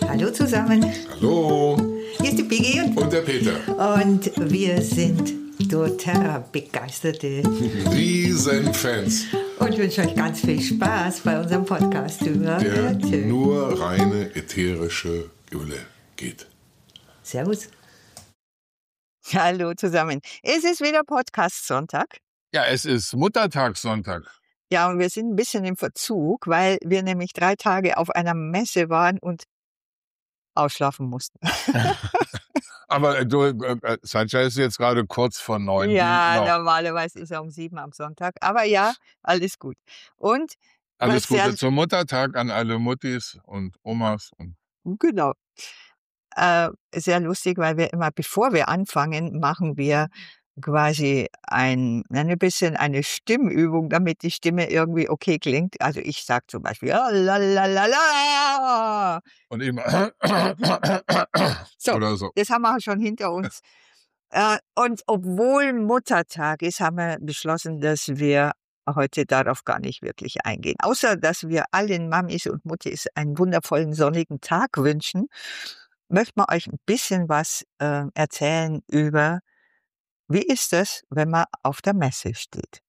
Hallo zusammen. Hallo. Hier ist die Piggy Und der Peter. und wir sind doTERRA begeisterte Riesenfans, und wünschen euch ganz viel Spaß bei unserem Podcast über der Öle. nur reine ätherische Öle geht. Servus. Hallo zusammen. Es ist wieder Podcast-Sonntag. Ja, es ist Muttertagssonntag. Ja, und wir sind ein bisschen im Verzug, weil wir nämlich 3 Tage auf einer Messe waren und ausschlafen mussten. Aber Sancha ist jetzt gerade kurz vor 9. Ja, Noch. normalerweise ist er um 7 am Sonntag. Aber ja, alles gut. Und Alles was sehr- Gute zum Muttertag an alle Muttis und Omas. Und Genau. Sehr lustig, weil wir immer, bevor wir anfangen, machen wir quasi ein bisschen eine Stimmübung, damit die Stimme irgendwie okay klingt. Also ich sage zum Beispiel la. und eben So, oder so. das haben wir schon hinter uns. Und obwohl Muttertag ist, haben wir beschlossen, dass wir heute darauf gar nicht wirklich eingehen. Außer, dass wir allen Mamis und Muttis einen wundervollen sonnigen Tag wünschen, möchten wir euch ein bisschen was erzählen über, wie ist es, wenn man auf der Messe steht.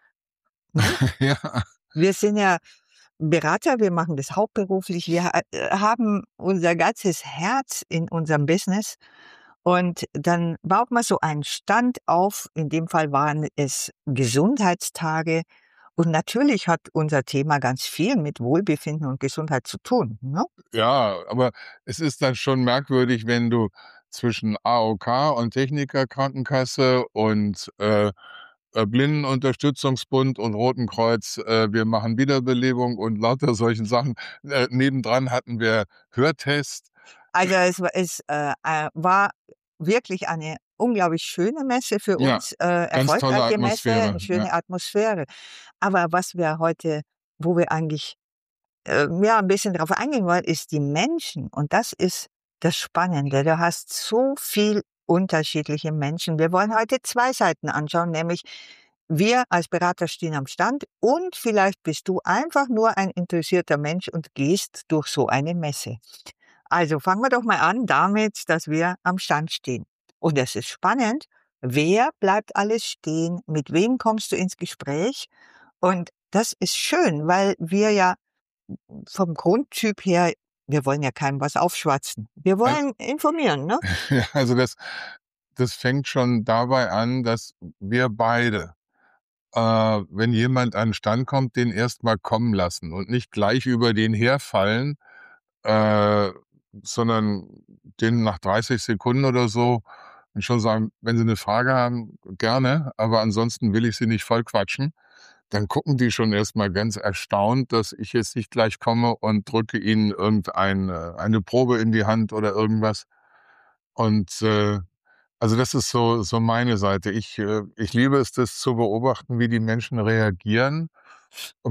Ja. Wir sind ja Berater, wir machen das hauptberuflich, wir haben unser ganzes Herz in unserem Business und dann baut man so einen Stand auf, in dem Fall waren es Gesundheitstage und natürlich hat unser Thema ganz viel mit Wohlbefinden und Gesundheit zu tun. Ne? Ja, aber es ist dann schon merkwürdig, wenn du zwischen AOK und Technikerkrankenkasse und Blindenunterstützungsbund und Roten Kreuz, wir machen Wiederbelebung und lauter solchen Sachen. Nebendran hatten wir Hörtest. Also es war wirklich eine unglaublich schöne Messe für Ja, uns, ganz tolle erfolgreiche Messe, Atmosphäre. eine schöne Ja. Atmosphäre. Aber was wir heute, wo wir eigentlich ein bisschen drauf eingehen wollen, ist die Menschen. Und das ist das Spannende. Du hast so viel unterschiedliche Menschen. Wir wollen heute 2 Seiten anschauen, nämlich wir als Berater stehen am Stand und vielleicht bist du einfach nur ein interessierter Mensch und gehst durch so eine Messe. Also fangen wir doch mal an damit, dass wir am Stand stehen. Und es ist spannend, wer bleibt alles stehen, mit wem kommst du ins Gespräch? Und das ist schön, weil wir ja vom Grundtyp her, wir wollen ja keinem was aufschwatzen. Wir wollen informieren, ne? Also das fängt schon dabei an, dass wir beide, wenn jemand an den Stand kommt, den erst mal kommen lassen und nicht gleich über den herfallen, äh, sondern den nach 30 Sekunden oder so und schon sagen, wenn Sie eine Frage haben, gerne, aber ansonsten will ich Sie nicht vollquatschen. Dann gucken die schon erst mal ganz erstaunt, dass ich jetzt nicht gleich komme und drücke ihnen eine Probe in die Hand oder irgendwas. Und also das ist so meine Seite. Ich liebe es, das zu beobachten, wie die Menschen reagieren und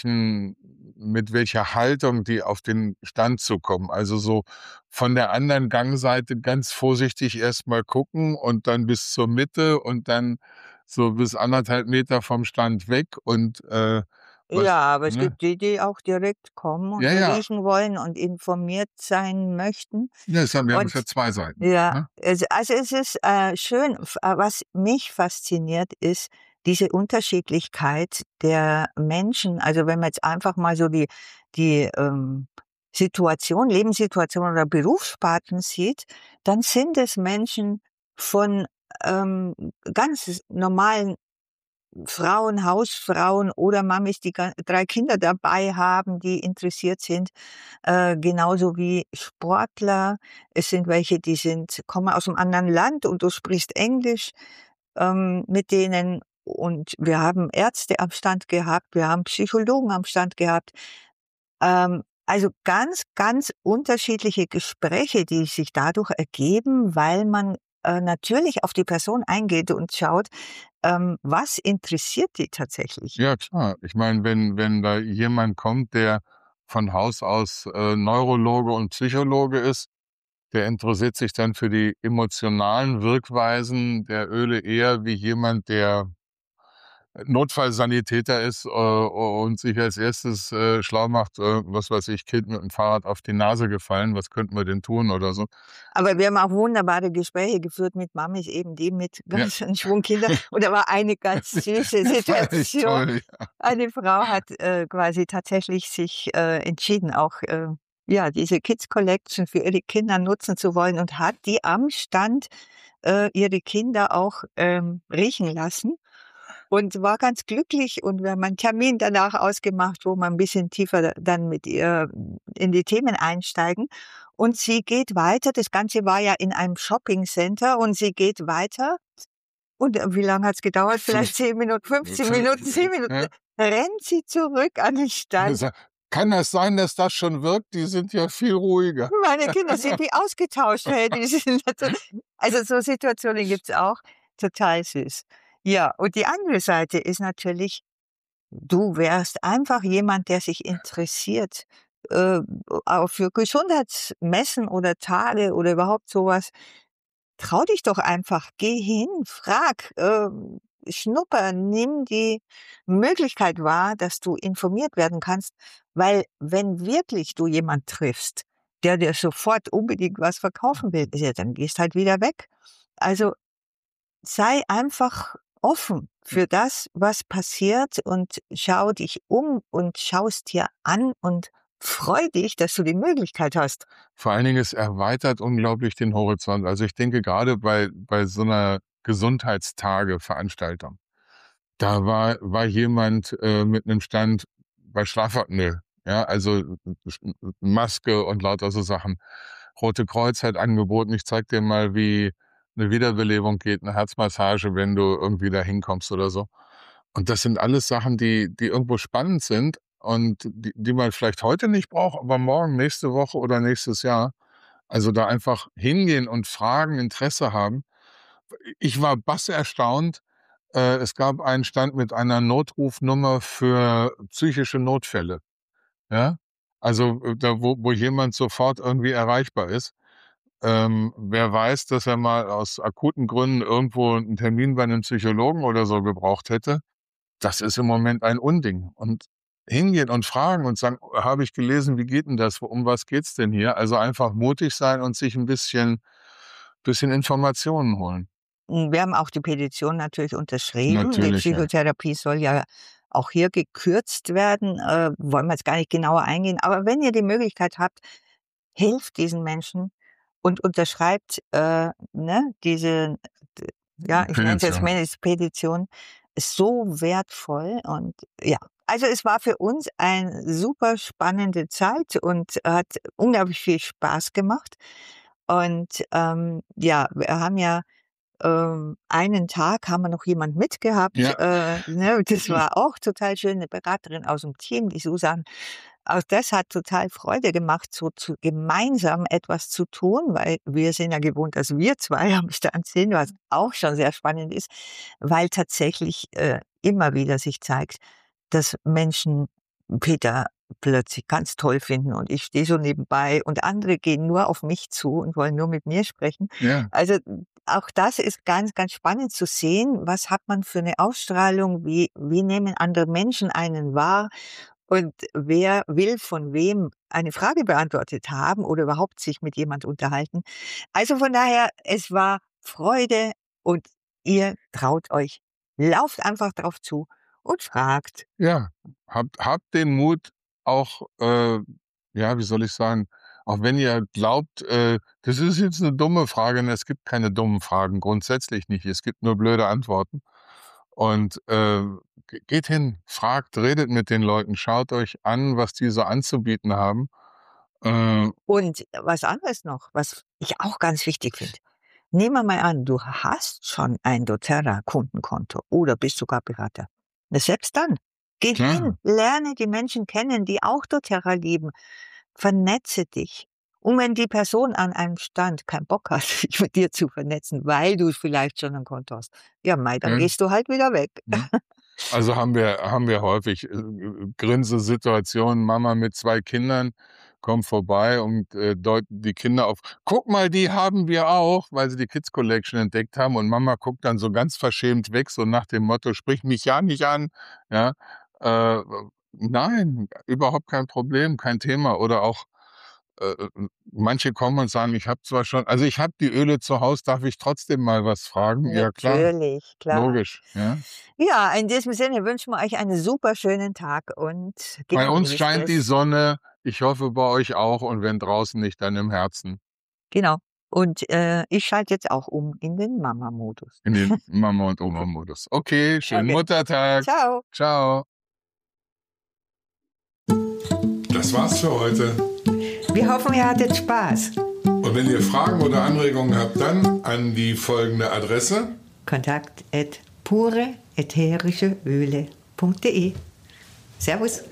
mit welcher Haltung die auf den Stand zu kommen. Also so von der anderen Gangseite ganz vorsichtig erst mal gucken und dann bis zur Mitte und dann so bis 1,5 Meter vom Stand weg und Ja, aber es ne? gibt die, die auch direkt kommen und Ja, ja. riechen wollen und informiert sein möchten. Ja, wir haben es ja Und 2 Seiten, ja, ne? also es ist schön. Was mich fasziniert, ist diese Unterschiedlichkeit der Menschen. Also wenn man jetzt einfach mal so die Lebenssituation oder Berufssparten sieht, dann sind es Menschen von ganz normalen Frauen, Hausfrauen oder Mamis, die 3 Kinder dabei haben, die interessiert sind, genauso wie Sportler. Es sind welche, kommen aus einem anderen Land und du sprichst Englisch mit denen. Und wir haben Ärzte am Stand gehabt, wir haben Psychologen am Stand gehabt. Also ganz, ganz unterschiedliche Gespräche, die sich dadurch ergeben, weil man natürlich auf die Person eingeht und schaut, was interessiert die tatsächlich? Ja, klar. Ich meine, wenn da jemand kommt, der von Haus aus Neurologe und Psychologe ist, der interessiert sich dann für die emotionalen Wirkweisen der Öle eher wie jemand, der Notfallsanitäter ist und sich als erstes schlau macht, was weiß ich, Kind mit dem Fahrrad auf die Nase gefallen, was könnten wir denn tun oder so. Aber wir haben auch wunderbare Gespräche geführt mit Mamis, eben die mit Ja, ganzen Schwung Kinder. Und da war eine ganz süße fand ich Situation. toll. Ja. Eine Frau hat quasi tatsächlich sich entschieden, auch ja, diese Kids Collection für ihre Kinder nutzen zu wollen und hat die am Stand ihre Kinder auch riechen lassen und war ganz glücklich. Und wir haben einen Termin danach ausgemacht, wo wir ein bisschen tiefer dann mit ihr in die Themen einsteigen. Und sie geht weiter. Das Ganze war ja in einem Shopping-Center und sie geht weiter. Und wie lange hat's gedauert? Vielleicht 10 Minuten, 15 Minuten, 10 Minuten. Ja. Rennt sie zurück an den Stand. Kann das sein, dass das schon wirkt? Die sind ja viel ruhiger. Meine Kinder sind wie ausgetauscht. Hey, die sind also so Situationen gibt's auch. Total süß. Ja, und die andere Seite ist natürlich, du wärst einfach jemand, der sich interessiert, äh, auch für Gesundheitsmessen oder Tage oder überhaupt sowas. Trau dich doch einfach, geh hin, frag, schnupper, nimm die Möglichkeit wahr, dass du informiert werden kannst, weil wenn wirklich du jemand triffst, der dir sofort unbedingt was verkaufen will, ja, dann gehst halt wieder weg. Also sei einfach offen für das, was passiert und schau dich um und schau es dir an und freu dich, dass du die Möglichkeit hast. Vor allen Dingen, es erweitert unglaublich den Horizont. Also ich denke gerade bei so einer Gesundheitstage-Veranstaltung, da war jemand mit einem Stand bei Schlafapnoe, ja, also Maske und lauter so Sachen. Rote Kreuz hat angeboten, ich zeig dir mal, wie eine Wiederbelebung geht, eine Herzmassage, wenn du irgendwie da hinkommst oder so. Und das sind alles Sachen, die irgendwo spannend sind und die man vielleicht heute nicht braucht, aber morgen, nächste Woche oder nächstes Jahr. Also da einfach hingehen und fragen, Interesse haben. Ich war erstaunt. Es gab einen Stand mit einer Notrufnummer für psychische Notfälle, ja? Also, da wo jemand sofort irgendwie erreichbar ist. Wer weiß, dass er mal aus akuten Gründen irgendwo einen Termin bei einem Psychologen oder so gebraucht hätte, das ist im Moment ein Unding. Und hingehen und fragen und sagen: „Habe ich gelesen, wie geht 'n das? Um was geht's denn hier?“ Also, einfach mutig sein und sich ein bisschen Informationen holen. Wir haben auch die Petition natürlich unterschrieben. Die Natürlich, ja. Psychotherapie soll ja auch hier gekürzt werden, wollen wir jetzt gar nicht genauer eingehen. Aber wenn ihr die Möglichkeit habt, hilft diesen Menschen und unterschreibt, ne, diese d ja, ich nenne es jetzt Petition. mal Petition, ist so wertvoll und ja. Also, es war für uns ein super spannende Zeit und hat unglaublich viel Spaß gemacht. Und, ja, wir haben ja einen Tag haben wir noch jemand mitgehabt, Ja. ne? Das war auch total schön, 'ne Beraterin aus'm Team, die Susan. Auch das hat total Freude gemacht, so zu gemeinsam etwas zu tun, weil wir sind ja gewohnt, dass wir 2 am Stand sind, was auch schon sehr spannend ist, weil tatsächlich, immer wieder sich zeigt, dass Menschen Peter plötzlich ganz toll finden und ich stehe so nebenbei und andere gehen nur auf mich zu und wollen nur mit mir sprechen. Ja. Also, auch das ist ganz, ganz spannend zu sehen. Was hat man für 'ne Ausstrahlung? Wie nehmen andere Menschen einen wahr? Und wer will von wem eine Frage beantwortet haben oder überhaupt sich mit jemand unterhalten? Also, von daher, es war Freude und ihr traut euch. Lauft einfach drauf zu und fragt. Ja, habt den Mut auch, ja, wie soll ich sagen, auch wenn ihr glaubt, das ist jetzt eine dumme Frage, ne, es gibt keine dummen Fragen, grundsätzlich nicht. Es gibt nur blöde Antworten. Und, geht hin, fragt, redet mit den Leuten, schaut euch an, was die so anzubieten haben. Äh, Und was anderes noch, was ich auch ganz wichtig finde. Nehmen wir mal an, du hast schon ein doTERRA-Kundenkonto oder bist sogar Berater. Na, selbst dann, geh hin, klar, lerne die Menschen kennen, die auch doTERRA lieben, vernetze dich. Und wenn die Person an einem Stand keinen Bock hat, sich mit dir zu vernetzen, weil du vielleicht schon ein Konto hast, ja mei, dann ja, gehst du halt wieder weg. mhm. Also haben wir häufig, Grinsesituationen, Mama mit 2 Kindern. kommen vorbei und deuten die Kinder auf. Guck mal, die haben wir auch, weil sie die Kids Collection entdeckt haben. Und Mama guckt dann so ganz verschämt weg, so nach dem Motto, sprich mich ja nicht an. Ja, äh, nein, überhaupt kein Problem, kein Thema. Oder auch manche kommen und sagen, ich habe zwar schon, also ich habe die Öle zu Hause, darf ich trotzdem mal was fragen? Ja, klar, Natürlich, klar. logisch. Ja. Ja, in diesem Sinne wünschen wir euch einen super schönen Tag und Bei uns genießt scheint die es. Sonne. Ich hoffe, bei euch auch. Und wenn draußen nicht, dann im Herzen. Genau. Und ich schalte jetzt auch um in den Mama-Modus. In den Mama- und Oma-Modus. Okay, schönen Okay. Muttertag. Ciao. Ciao. Das war's für heute. Wir hoffen, ihr hattet Spaß. Und wenn ihr Fragen oder Anregungen habt, dann an die folgende Adresse. Kontakt@pureätherischeöle.de. Servus.